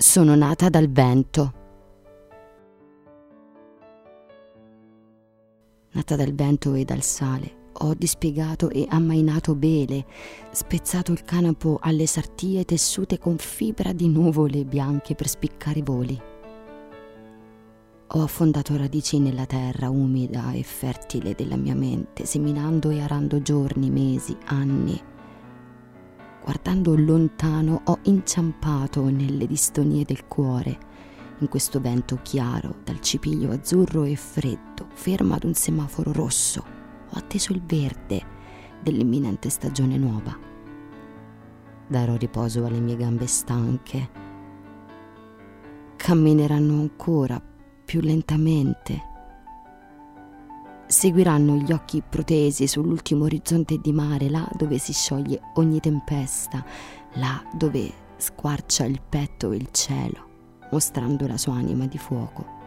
Sono nata dal vento. Nata dal vento e dal sale, ho dispiegato e ammainato bele, spezzato il canapo alle sartie tessute con fibra di nuvole bianche per spiccare voli. Ho affondato radici nella terra umida e fertile della mia mente, seminando e arando giorni, mesi, anni. Guardando lontano ho inciampato nelle distonie del cuore, in questo vento chiaro dal cipiglio azzurro e freddo, ferma ad un semaforo rosso. Ho atteso il verde dell'imminente stagione nuova. Darò riposo alle mie gambe stanche. Cammineranno ancora più lentamente. Seguiranno gli occhi protesi sull'ultimo orizzonte di mare, là dove si scioglie ogni tempesta, là dove squarcia il petto e il cielo, mostrando la sua anima di fuoco.